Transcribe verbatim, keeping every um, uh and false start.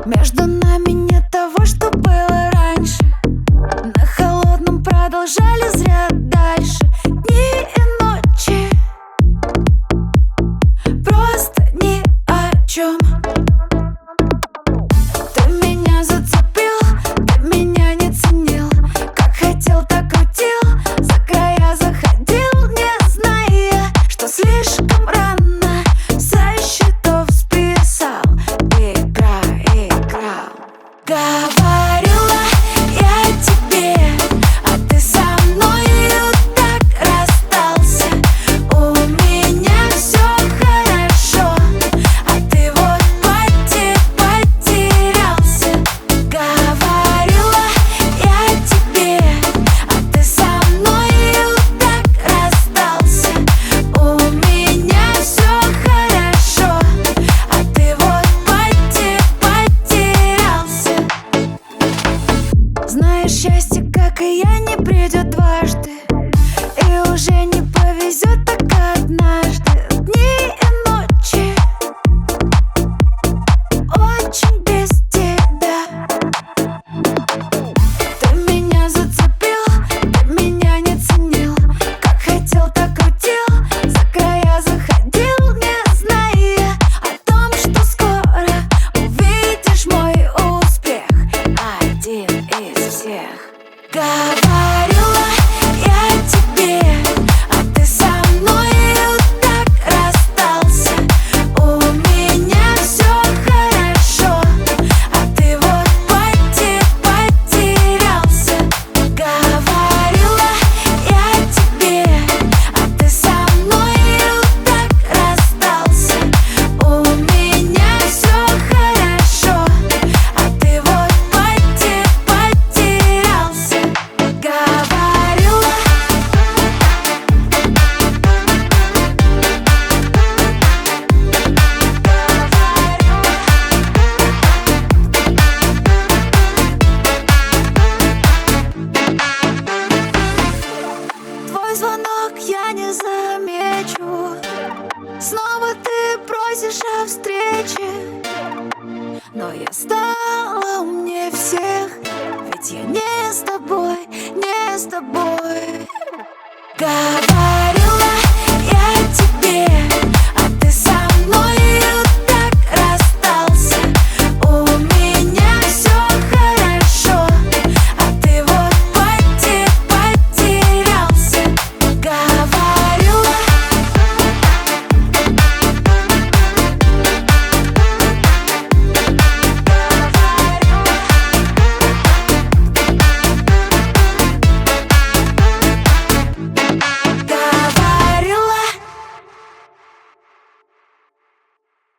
Между нами нет того, что было раньше. На холодном продолжали зря дальше. Дни и ночи, просто ни о чем. Ты меня зацепил, ты меня не ценил. Как хотел, так крутил, за края заходил, не зная, что слишком рано со счетов списал. Игра, играл. Говорила я тебе, а ты со мною так расстался. У меня все хорошо, а ты вот поте потерялся. Говорила я тебе, а ты со мною так расстался. У меня все хорошо, а ты вот поте потерялся. Знаешь, счастье, как и я, не придет дважды, и уже не повезет так однажды. Дни и ночи очень без тебя. Ты меня зацепил, ты меня не ценил. Как хотел, так крутил, за края заходил, не зная о том, что скоро увидишь мой успех. Один из всех. Говорила я тебе, а ты со мною так расстался. У меня все хорошо, а ты вот поте потерялся. Говорила я тебе, а ты со мною так расстался. У меня все хорошо, а ты вот поте потерялся. Говорила. Твой звонок я не замечу. Снова ты просишь о встрече, но я ставлю